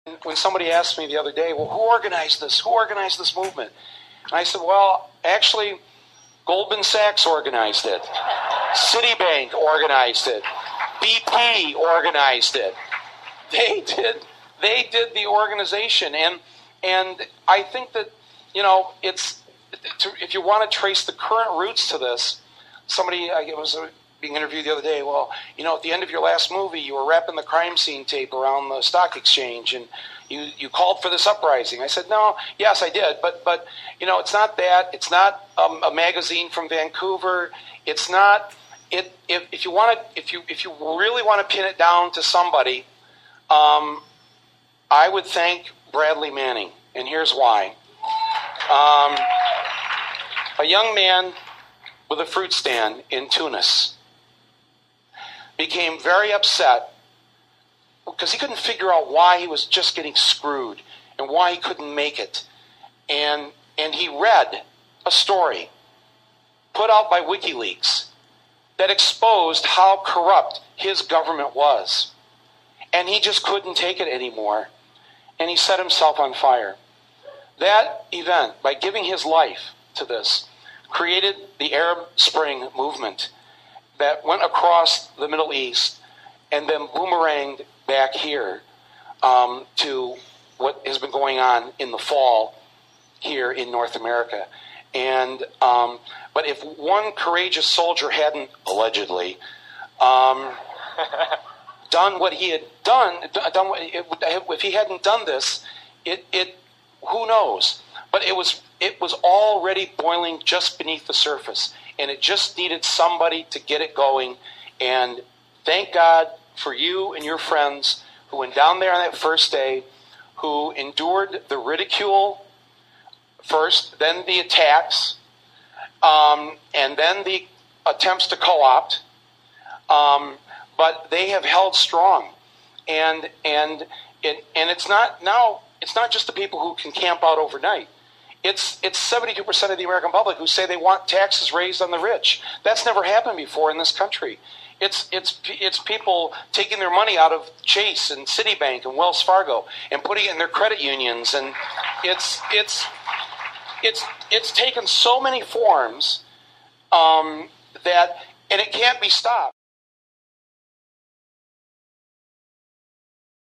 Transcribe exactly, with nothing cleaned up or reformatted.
When somebody asked me the other day, well, who organized this? Who organized this movement? And I said, well, actually, Goldman Sachs organized it. Citibank organized it. B P organized it. They did. They did the organization, and and I think that you know it's to, if you want to trace the current roots to this. Somebody I was being interviewed the other day. Well, you know, at the end of your last movie, you were wrapping the crime scene tape around the stock exchange, and you you called for this uprising. I said, no, yes, I did, but but you know, it's not that. It's not um, a magazine from Vancouver. It's not. It if if you want to if you if you really want to pin it down to somebody. Um, I would thank Bradley Manning, and here's why. Um, a young man with a fruit stand in Tunis became very upset because he couldn't figure out why he was just getting screwed and why he couldn't make it. And, and he read a story put out by WikiLeaks that exposed how corrupt his government was. And he just couldn't take it anymore. And he set himself on fire. That event, by giving his life to this, created the Arab Spring movement that went across the Middle East and then boomeranged back here um, to what has been going on in the fall here in North America. And um, but if one courageous soldier hadn't, allegedly, um, done what he had done, done what, if he hadn't done this, it, it, who knows? But it was, it was already boiling just beneath the surface, and it just needed somebody to get it going. And thank God for you and your friends who went down there on that first day, who endured the ridicule first, then the attacks, um, and then the attempts to co-opt. Um, But they have held strong, and and it and it's not now. It's not just the people who can camp out overnight. It's it's seventy-two percent of the American public who say they want taxes raised on the rich. That's never happened before in this country. It's it's it's people taking their money out of Chase and Citibank and Wells Fargo and putting it in their credit unions, and it's it's it's it's taken so many forms um, that and it can't be stopped.